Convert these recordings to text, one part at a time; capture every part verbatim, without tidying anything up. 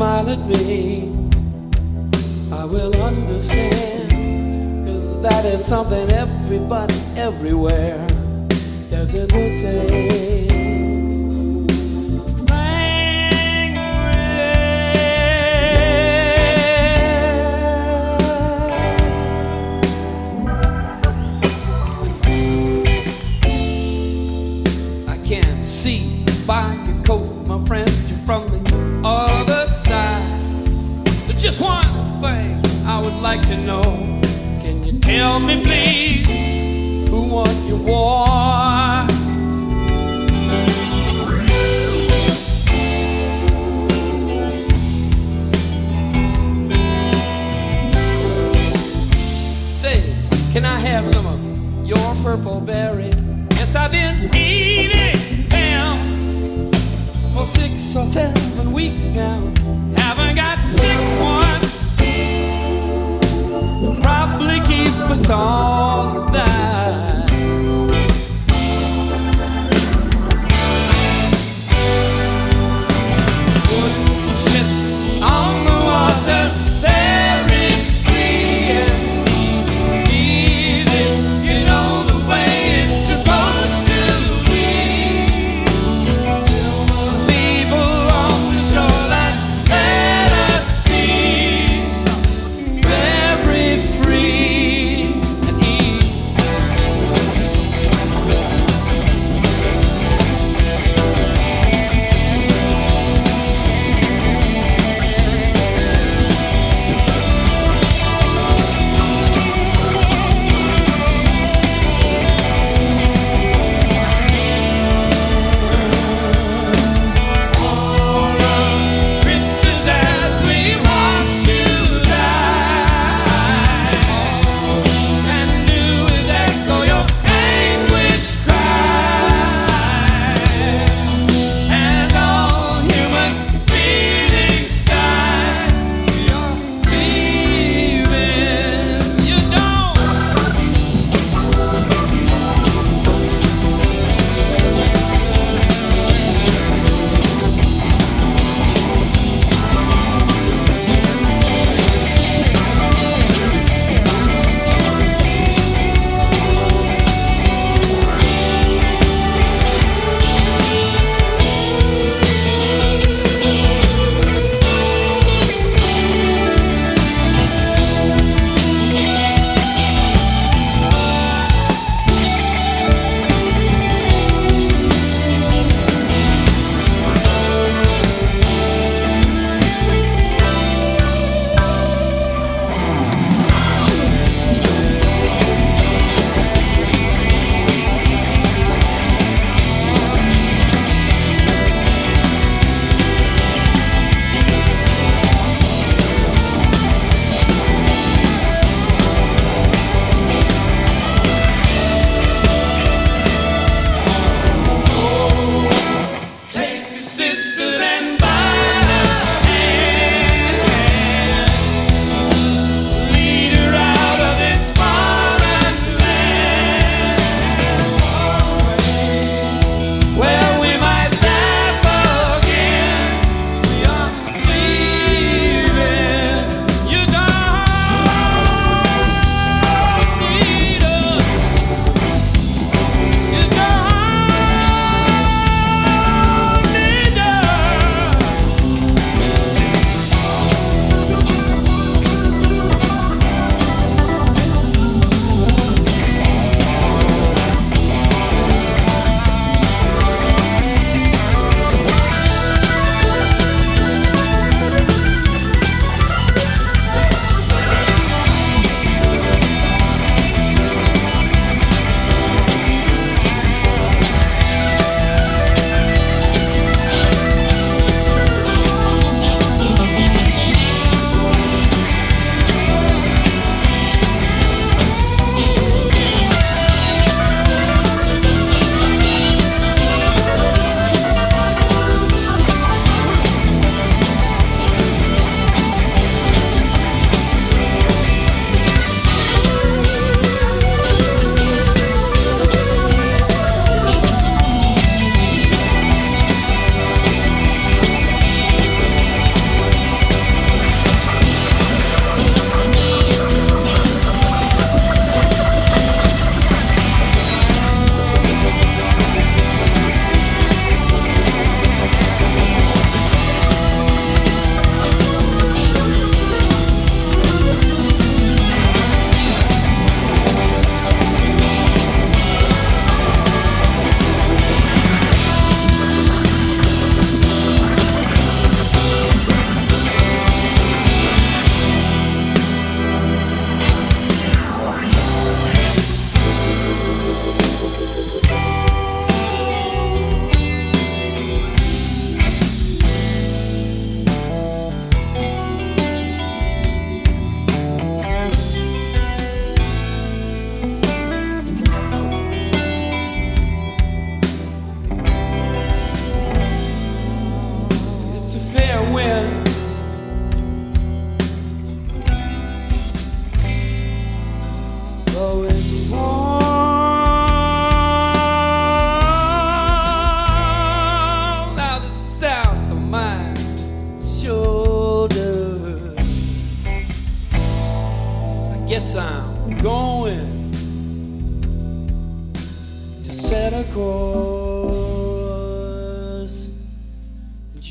smile at me, I will understand. 'Cause that is something everybody everywhere does it the same. See by your coat, my friend, you're from the other side. But just one thing I would like to know. Can you tell me, please, who won your war? Say, can I have some of your purple berries? Yes, I've been eating for six or seven weeks now. Haven't got sick once. Probably keep us all alive.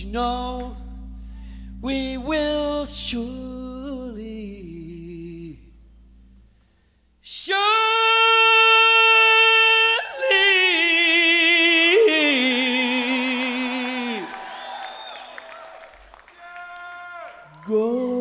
know we will surely, surely go.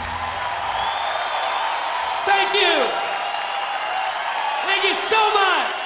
Thank you. Thank you so much.